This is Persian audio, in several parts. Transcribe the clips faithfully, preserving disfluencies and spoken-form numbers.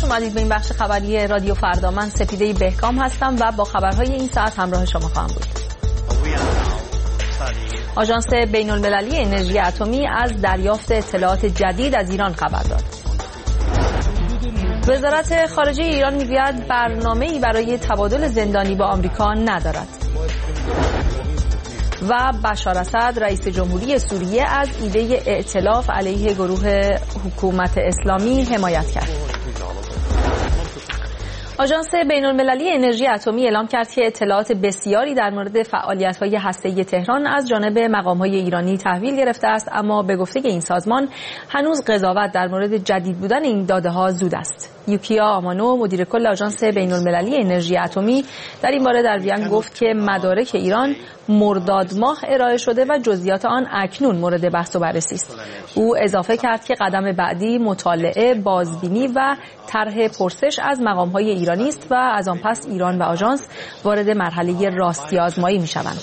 اومدید به این بخش خبری رادیو فردا. من سپیده بهکام هستم و با خبرهای این ساعت همراه شما خواهم بود. آژانس بین المللی انرژی اتمی از دریافت اطلاعات جدید از ایران خبر داد. وزارت خارجه ایران میگوید برنامه‌ای برای تبادل زندانی با آمریکا ندارد. و بشار اسد رئیس جمهوری سوریه از ایده ائتلاف علیه گروه حکومت اسلامی حمایت کرد. آژانس بین المللی انرژی اتمی اعلام کرد که اطلاعات بسیاری در مورد فعالیت‌های هسته‌ای تهران از جانب مقام‌های ایرانی تحویل گرفته است، اما به گفته این سازمان هنوز قضاوت در مورد جدید بودن این داده‌ها زود است. یوکیا آمانو مدیر کل آژانس بین المللی انرژی اتمی در این باره در وین گفت که مدارک ایران مرداد ماه ارائه شده و جزئیات آن اکنون مورد بحث و بررسی است. او اضافه کرد که قدم بعدی مطالعه، بازبینی و طرح پرسش از مقام‌های ایرانی است و از آن پس ایران و آژانس وارد مرحله راستی آزمایی می‌شوند.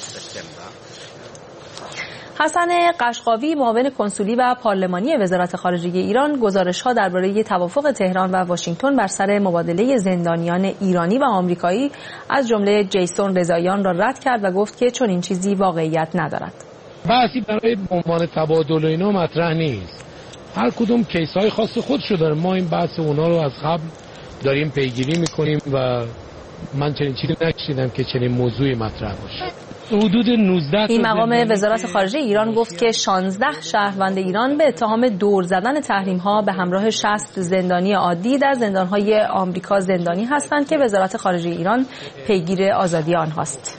حسن قشقاوی معاون کنسولی و پارلمانی وزارت خارجه ایران گزارش‌ها درباره توافق تهران و واشنگتن بر سر مبادله زندانیان ایرانی و آمریکایی از جمله جیسون رضاییان را رد کرد و گفت که چنین چیزی واقعیت ندارد. بحثی برای عنوان تبادل و اینا مطرح نیست. هر کدوم کیس‌های خاص خودشو داره. ما این بحث اونا رو از قبل داریم پیگیری می‌کنیم و من چنین چیزی نشیدم که چنین موضوعی مطرح باشه. حدود نوزده این مقام وزارت خارجه ایران گفت که شانزده شهروند ایران به اتهام دور زدن تحریم‌ها به همراه شصت زندانی عادی در زندان‌های آمریکا زندانی هستند که وزارت خارجه ایران پیگیر آزادی آنهاست.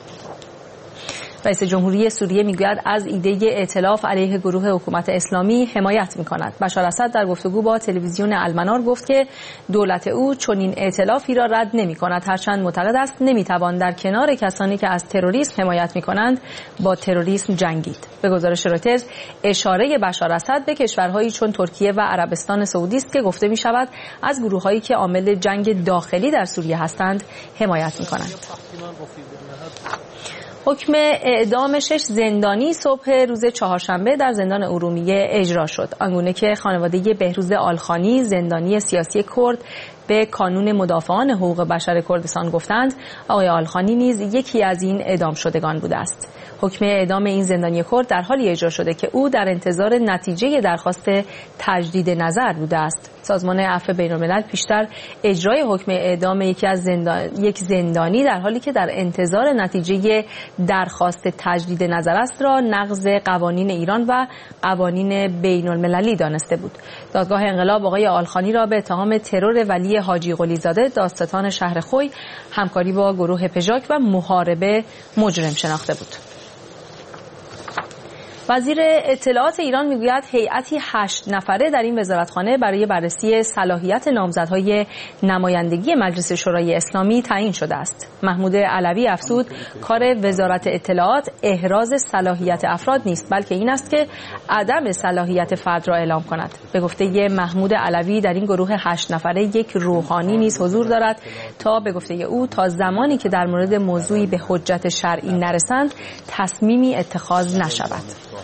رئیس جمهوری سوریه میگوید از ایده ائتلاف علیه گروه حکومت اسلامی حمایت می‌کند. بشار اسد در گفتگو با تلویزیون المنار گفت که دولت او چنین ائتلافی را رد نمی‌کند، هرچند معتقد است نمی‌توان در کنار کسانی که از تروریسم حمایت می‌کنند با تروریسم جنگید. به گزارش رویترز اشاره بشار اسد به کشورهایی چون ترکیه و عربستان سعودی است که گفته می‌شود از گروه‌هایی که عامل جنگ داخلی در سوریه هستند حمایت می‌کنند. حکم اعدام شش زندانی صبح روز چهارشنبه در زندان ارومیه اجرا شد، آنگونه که خانواده بهروز آلخانی زندانی سیاسی کرد به کانون مدافعان حقوق بشر کردستان گفتند آقای آلخانی نیز یکی از این اعدام شدگان بوده است. حکم اعدام این زندانی کرد در حالی اجرا شده که او در انتظار نتیجه درخواست تجدید نظر بوده است. سازمان عفو بین‌الملل پیشتر اجرای حکم اعدام یکی از زندان... یک زندانی در حالی که در انتظار نتیجه درخواست تجدید نظر است را نقض قوانین ایران و قوانین بین‌المللی دانسته بود. دادگاه انقلاب آقای آلخانی را به اتهام ترور ولی حاجی قلیزاده دادستان شهر خوی، همکاری با گروه پژاک و محاربه مجرم شناخته بود. وزیر اطلاعات ایران میگوید هیئتی هشت نفره در این وزارتخانه برای بررسی صلاحیت نامزدهای نمایندگی مجلس شورای اسلامی تعیین شده است. محمود علوی افزود کار وزارت اطلاعات احراز صلاحیت افراد نیست، بلکه این است که عدم صلاحیت فرد را اعلام کند. به گفته محمود علوی در این گروه هشت نفره یک روحانی نیز حضور دارد تا به گفته او تا زمانی که در مورد موضوعی به حجت شرعی نرسند تصمیمی اتخاذ نشود.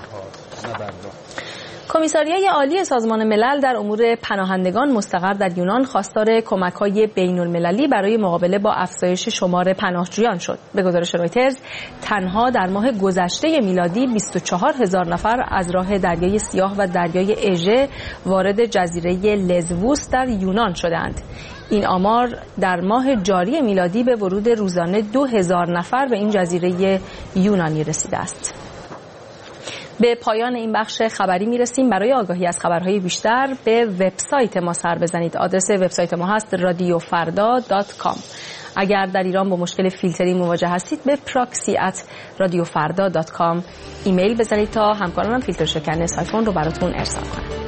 کمیساریای عالی سازمان ملل در امور پناهندگان مستقر در یونان خواستار کمک‌های بین‌المللی برای مقابله با افزایش شمار پناهجویان شد. به گزارش رویترز تنها در ماه گذشته میلادی بیست و چهار هزار نفر از راه دریای سیاه و دریای اژه وارد جزیره لزووس در یونان شدند. این آمار در ماه جاری میلادی به ورود روزانه دو هزار نفر به این جزیره یونانی رسیده است. به پایان این بخش خبری میرسیم. برای آگاهی از خبرهای بیشتر به وبسایت ما سر بزنید. آدرس وبسایت ما هست رادیو فردا دات کام. اگر در ایران با مشکل فیلتری مواجه هستید به پراکسی ات رادیو فردا دات کام ایمیل بزنید تا همکارانم فیلتر شکن سایفون رو براتون ارسال کنند.